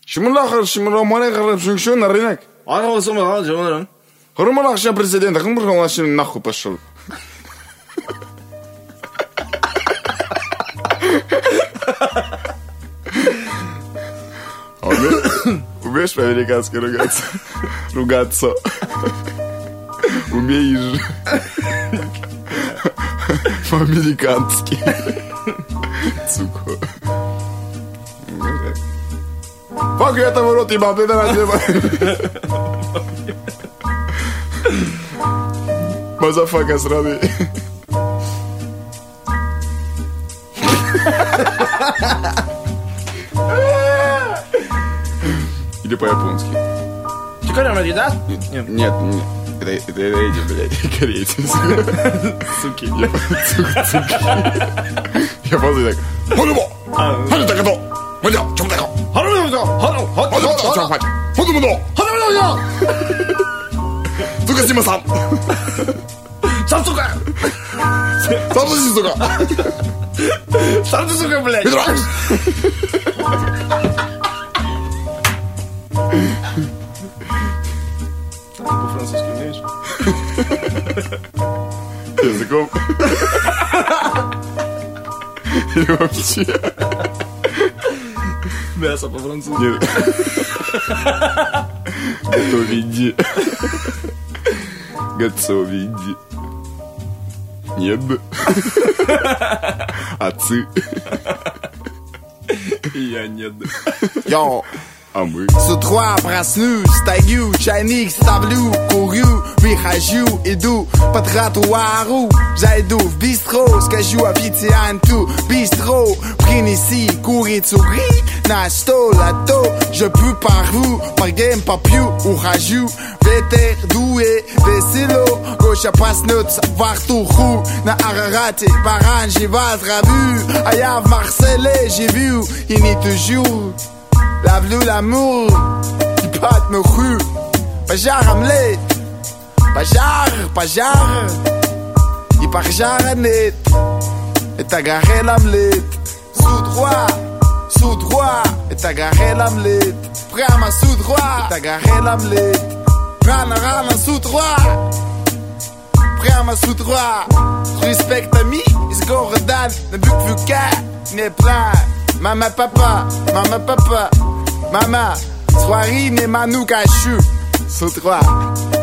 Шимулахар, на рынок. А ну сумма, жонаран. Хурмалахша президент, хумралашин нахуй пошел. Умеешь по-американски ругаться? Ругаться. Умеешь по-американски. Сука. Fuck, я там в рот ебал, ты давай, Мазафака сраный. Или по-японски. Ты корейский, да? Нет. Это эти, блядь, корейцы. Суки. Я просто так. Хонубо! Хонубо так-то! Мадя, чё так? Хонубо! Хонубо! Сука, Сима-сан! Сам, сука! Сам-сука, сука! Сам ты, сука, блядь! По-французски умеешь? Языком. Или вообще? Мясо по-французски. Нет. Готовиди. Готовиди. Нет. Отцы. Я нет. Yo. А мы? С утра проснусь, стою, чайник ставлю, курю, выхожу, иду по тротуару, зайду в бистро, скажу официанту, бистро, принеси курицу гри на стол, а то je peux пару, моргем попью, ухожу, ветер дует, весело, Гоша проснется во ртуху, на Арарате, баран, жива траву, а я в Марселе живу, и не toujours. Ловлю l'amour, il bat nos rues. Пожар омлет, пожар, и пожара нет. Это горел омлет. Sous droit, это горел омлет. Прямо sous droit, это горел омлет. Рано, sous droit. Прямо sous droit. Respect ami, из города, на букву К, не план. Mama, papa, mama, soirée, mais manou cachu. Sous trois.